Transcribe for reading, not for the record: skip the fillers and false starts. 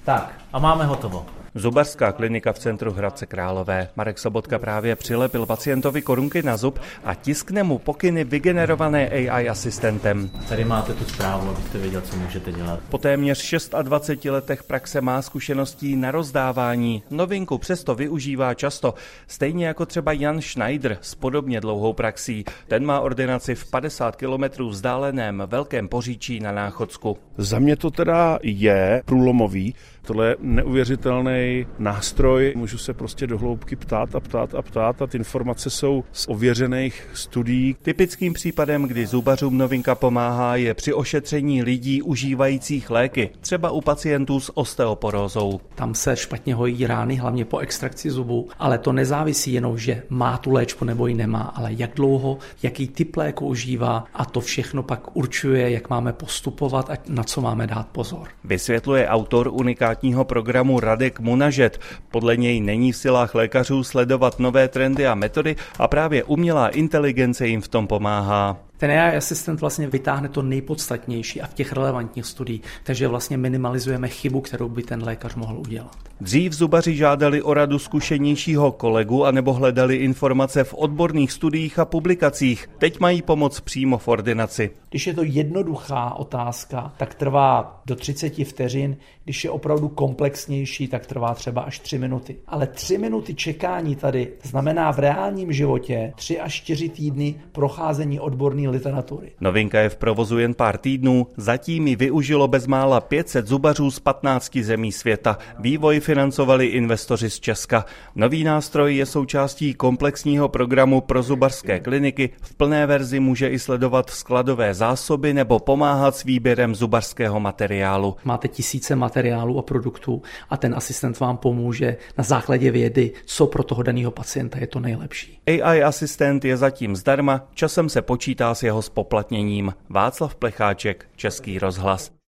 Tak a máme hotovo. Zubařská klinika v centru Hradce Králové. Marek Sobotka právě přilepil pacientovi korunky na zub a tiskne mu pokyny vygenerované AI asistentem. Tady máte tu zprávu, abyste věděl, co můžete dělat. Po téměř 26 letech praxe má zkušeností na rozdávání. Novinku přesto využívá často, stejně jako třeba Jan Schneider s podobně dlouhou praxí. Ten má ordinaci v 50 kilometrů vzdáleném Velkém Poříčí na Náchodsku. Za mě to teda je průlomový. Tohle je neuvěřitelný nástroj. Můžu se prostě do hloubky ptát a ty informace jsou z ověřených studií. Typickým případem, kdy zubařům novinka pomáhá, je při ošetření lidí užívajících léky, třeba u pacientů s osteoporózou. Tam se špatně hojí rány, hlavně po extrakci zubů, ale to nezávisí jenom, že má tu léčbu nebo ji nemá, ale jak dlouho, jaký typ léku užívá a to všechno pak určuje, jak máme postupovat a na co máme dát pozor. Vysvětluje autor unikátního programu Radek Munažet. Podle něj není v silách lékařů sledovat nové trendy a metody a právě umělá inteligence jim v tom pomáhá. Ten AI asistent vlastně vytáhne to nejpodstatnější a v těch relevantních studiích, takže vlastně minimalizujeme chybu, kterou by ten lékař mohl udělat. Dřív zubaři žádali o radu zkušenějšího kolegu anebo hledali informace v odborných studiích a publikacích. Teď mají pomoc přímo v ordinaci. Když je to jednoduchá otázka, tak trvá do 30 vteřin. Když je opravdu komplexnější, tak trvá třeba až 3 minuty. Ale 3 minuty čekání tady znamená v reálním životě 3 až 4 týdny procházení odborné literatury. Novinka je v provozu jen pár týdnů, zatím ji využilo bezmála 500 zubařů z 15 zemí světa. Vývoj financovali investoři z Česka. Nový nástroj je součástí komplexního programu pro zubařské kliniky. V plné verzi může i sledovat skladové zásoby nebo pomáhat s výběrem zubařského materiálu. Máte tisíce materiálů a produktů a ten asistent vám pomůže na základě vědy, co pro toho daného pacienta je to nejlepší. AI asistent je zatím zdarma, časem se počítá s jeho zpoplatněním. Václav Plecháček, Český rozhlas.